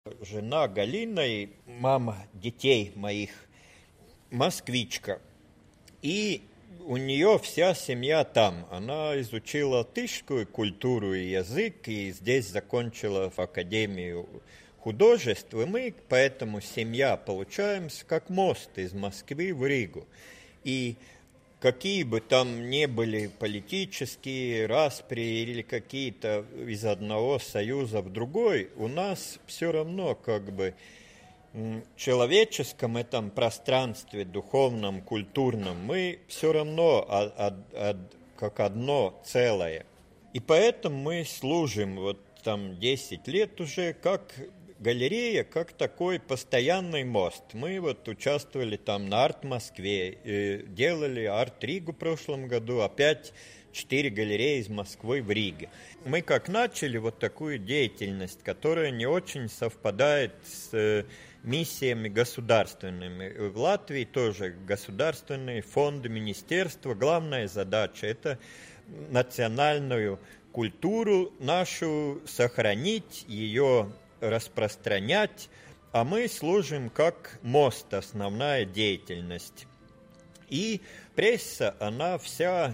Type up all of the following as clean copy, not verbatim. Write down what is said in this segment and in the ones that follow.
Жена Галина и мама детей моих москвичка. И у нее вся семья там. Она изучила латышскую культуру и язык, и здесь закончила в Академию художеств. И мы, поэтому семья, получаемся как мост из Москвы в Ригу. И какие бы там ни были политические распри или какие-то из одного союза в другой, у нас все равно как бы в человеческом этом пространстве, духовном, культурном, мы все равно как одно целое. И поэтому мы служим вот там 10 лет уже как галерея, как такой постоянный мост. Мы вот участвовали там на Арт-Москве, делали Арт-Ригу в прошлом году, опять 4 галереи из Москвы в Риге. Мы как начали вот такую деятельность, которая не очень совпадает с миссиями государственными. В Латвии тоже государственные фонды, министерства. Главная задача – это национальную культуру нашу сохранить, ее распространять, а мы служим как мост, основная деятельность. И пресса, она вся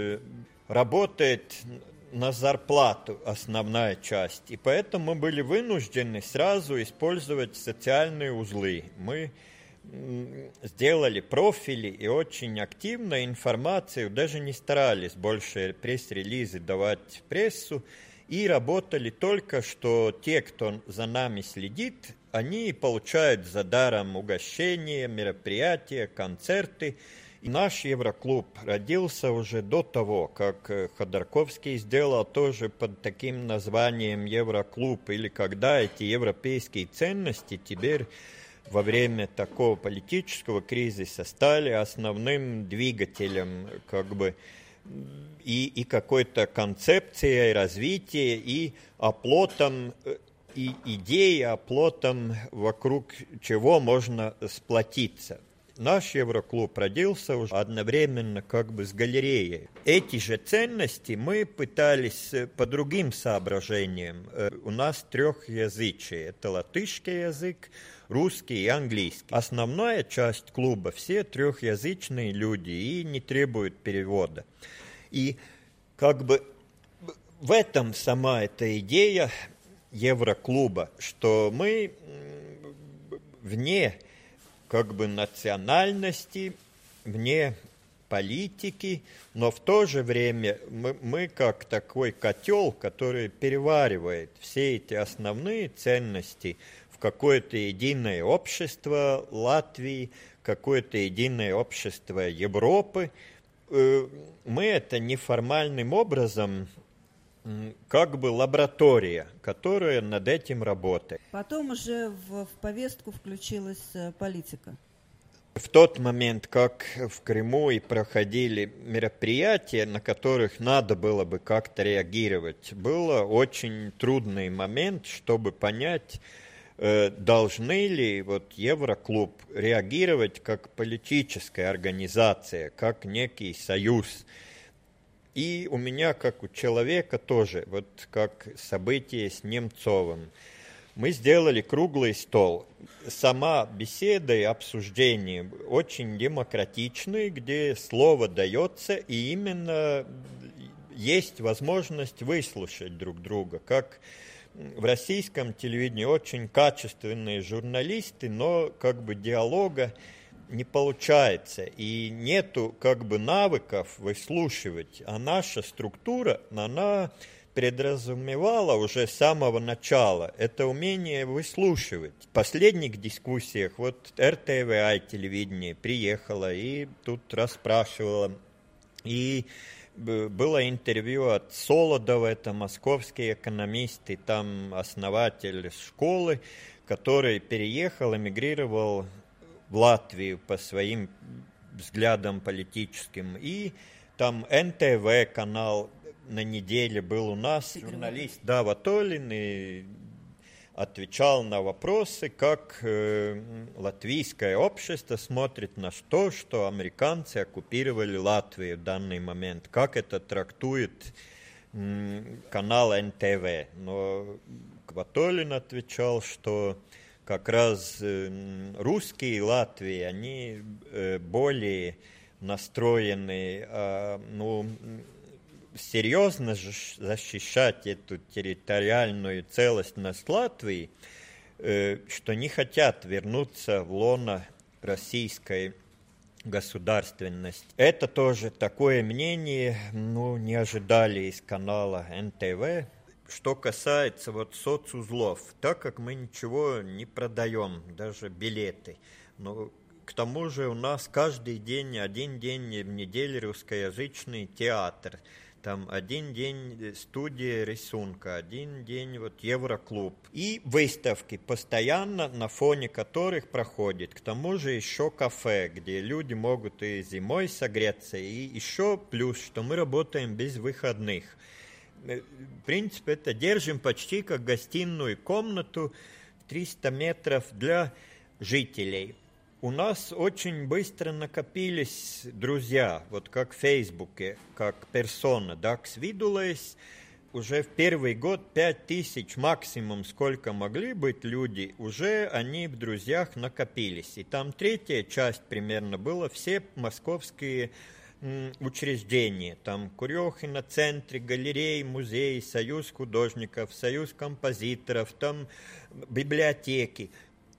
работает на зарплату, основная часть. И поэтому мы были вынуждены сразу использовать социальные узлы. Мы сделали профили и очень активно информацию, даже не старались больше пресс-релизы давать в прессу, и работали только, что те, кто за нами следит, они получают за даром угощения, мероприятия, концерты. И наш Евроклуб родился уже до того, как Ходорковский сделал тоже под таким названием Евроклуб, или когда эти европейские ценности теперь во время такого политического кризиса стали основным двигателем как бы и какой-то концепцией развития, и оплотом, и идеей, оплотом, вокруг чего можно сплотиться. Наш Евроклуб родился уже одновременно как бы с галереей. Эти же ценности мы пытались по другим соображениям. У нас трехязычие. Это латышский язык, русский и английский. Основная часть клуба все трехязычные люди и не требуют перевода. И как бы в этом сама эта идея Евроклуба, что мы вне как бы национальности, вне политики, но в то же время мы как такой котел, который переваривает все эти основные ценности в какое-то единое общество Латвии, какое-то единое общество Европы. Мы это неформальным образом, как бы лаборатория, которая над этим работает. Потом уже в повестку включилась политика. В тот момент, как в Крыму и проходили мероприятия, на которых надо было бы как-то реагировать, был очень трудный момент, чтобы понять, должны ли вот Евроклуб реагировать как политическая организация, как некий союз. И у меня, как у человека тоже, вот как событие с Немцовым, мы сделали круглый стол. Сама беседа и обсуждение очень демократичные, где слово дается, и именно есть возможность выслушать друг друга, как в российском телевидении очень качественные журналисты, но как бы диалога не получается, и нету как бы навыков выслушивать, а наша структура, она предразумевала уже с самого начала это умение выслушивать. В последних дискуссиях вот РТВА телевидение приехало и тут расспрашивало, и было интервью от Солодова, это московский экономист, и там основатель школы, который переехал, эмигрировал в Латвию по своим взглядам политическим. И там НТВ канал на неделе был у нас, журналист Дава Толин, и отвечал на вопросы, как латвийское общество смотрит на то, что американцы оккупировали Латвию в данный момент, как это трактует канал НТВ. Но Кватолин отвечал, что как раз русские Латвии, они более настроены, серьезно защищать эту территориальную целостность Латвии, что не хотят вернуться в лоно российской государственности. Это тоже такое мнение, не ожидали из канала НТВ. Что касается соцузлов, так как мы ничего не продаем, даже билеты, но к тому же у нас каждый день, один день в неделю русскоязычный театр. Там один день студия рисунка, один день Евроклуб. И выставки постоянно, на фоне которых проходит. К тому же еще кафе, где люди могут и зимой согреться. И еще плюс, что мы работаем без выходных. В принципе, это держим почти как гостиную комнату 300 метров для жителей. У нас очень быстро накопились друзья, как в Фейсбуке, как персона, свидулась. Уже в первый год 5000 максимум, сколько могли быть люди, уже они в друзьях накопились. И там третья часть примерно была все московские учреждения. Там Курехино, центры, галереи, музеи, союз художников, союз композиторов, там библиотеки.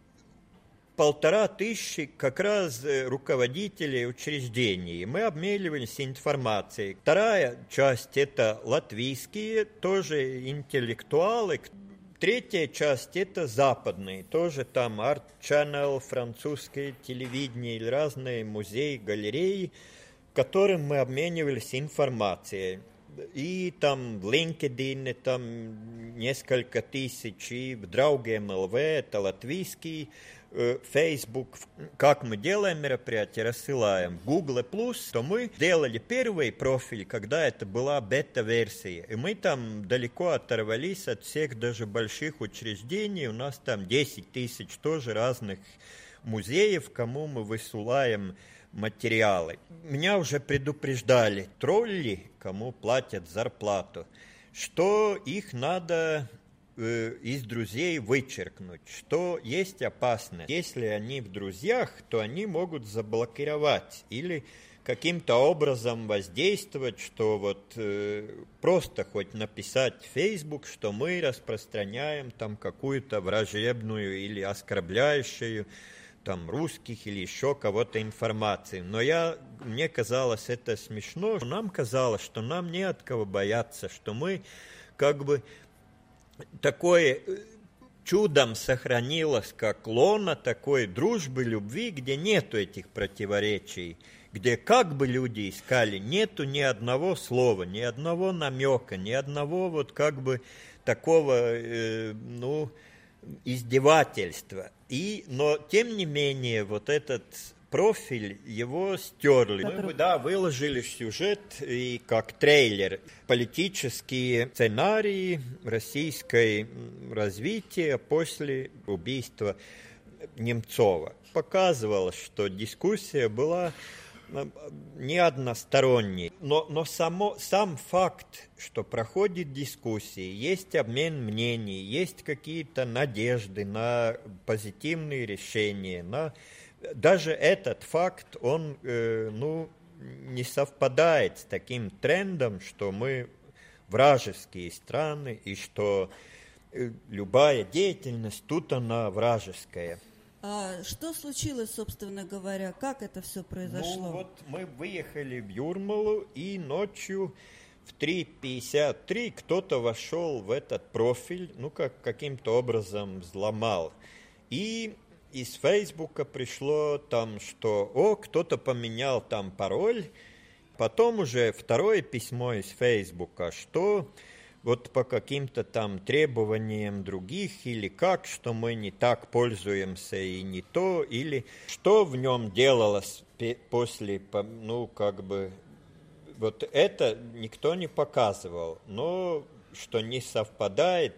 1500 как раз руководителей учреждений. Мы обменивались информацией. Вторая часть – это латвийские, тоже интеллектуалы. Третья часть – это западные, тоже там Art Channel, французское телевидение или разные музеи, галереи, которым мы обменивались информацией. И там в LinkedIn там несколько тысяч, и в Draugiem LV, это латвийский, Facebook, как мы делаем мероприятия, рассылаем. Google+, то мы делали первый профиль, когда это была бета-версия. И мы там далеко оторвались от всех даже больших учреждений. У нас там 10 тысяч тоже разных музеев, кому мы высылаем материалы. Меня уже предупреждали тролли, кому платят зарплату, что их надо из друзей вычеркнуть, что есть опасность. Если они в друзьях, то они могут заблокировать или каким-то образом воздействовать, что просто хоть написать в Facebook, что мы распространяем там какую-то враждебную или оскорбляющую там русских или еще кого-то информацию. Но мне казалось это смешно. Нам казалось, что нам не от кого бояться, что мы такое чудом сохранилось, как лоно такой дружбы, любви, где нету этих противоречий, где как бы люди искали, нету ни одного слова, ни одного намека, ни одного такого, издевательства. Но, тем не менее, этот профиль, его стерли. Мы, выложили сюжет и как трейлер. Политические сценарии российской развития после убийства Немцова. Показывалось, что дискуссия была не односторонней. Но сам факт, что проходит дискуссии, есть обмен мнений, есть какие-то надежды на позитивные решения, даже этот факт, он не совпадает с таким трендом, что мы вражеские страны и что любая деятельность тут она вражеская. А что случилось, собственно говоря? Как это все произошло? Мы выехали в Юрмалу, и ночью в 3:53 кто-то вошел в этот профиль, каким-то образом взломал. И из Фейсбука пришло там, что кто-то поменял там пароль. Потом уже второе письмо из Фейсбука, что по каким-то там требованиям других или что мы не так пользуемся и не то, или что в нем делалось после, это никто не показывал, но что не совпадает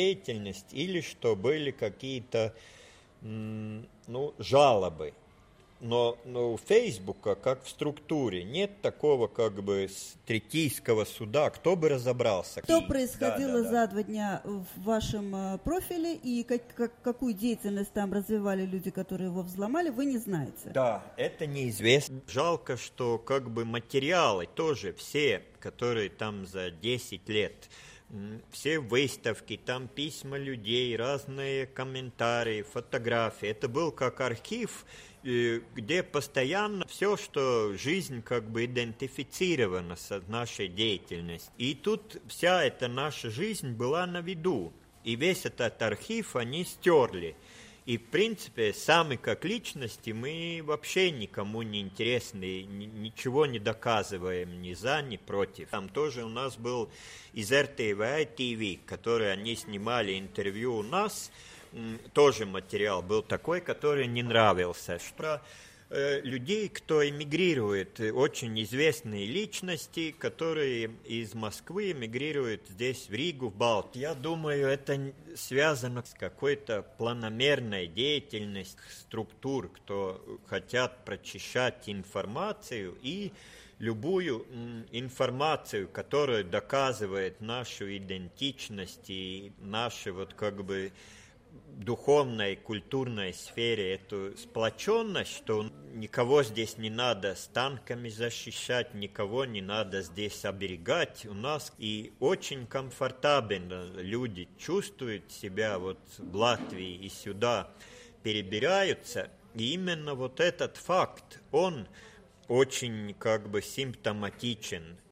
деятельность или что были какие-то жалобы. Но у Фейсбука, как в структуре, нет такого как бы третейского суда, кто бы разобрался. Что происходило за 2 дня в вашем профиле и какую деятельность там развивали люди, которые его взломали, вы не знаете? Да, это неизвестно. Жалко, что как бы материалы тоже все, которые там за 10 лет, все выставки, там письма людей, разные комментарии, фотографии. Это был как архив, где постоянно все, что жизнь как бы идентифицирована с нашей деятельностью. И тут вся эта наша жизнь была на виду. И весь этот архив они стерли. И, в принципе, сами как личности мы вообще никому не интересны, ничего не доказываем ни за, ни против. Там тоже у нас был из РТВ ТВ, который они снимали интервью у нас, тоже материал был такой, который не нравился. Про людей, кто эмигрирует, очень известные личности, которые из Москвы эмигрируют здесь, в Ригу, в Балтию. Я думаю, это связано с какой-то планомерной деятельностью структур, кто хотят прочищать информацию и любую информацию, которая доказывает нашу идентичность и нашу вот как бы духовной, культурной сфере эту сплоченность, что никого здесь не надо с танками защищать, никого не надо здесь оберегать у нас. И очень комфортабельно люди чувствуют себя вот в Латвии и сюда перебираются. И именно вот этот факт, он очень как бы симптоматичен.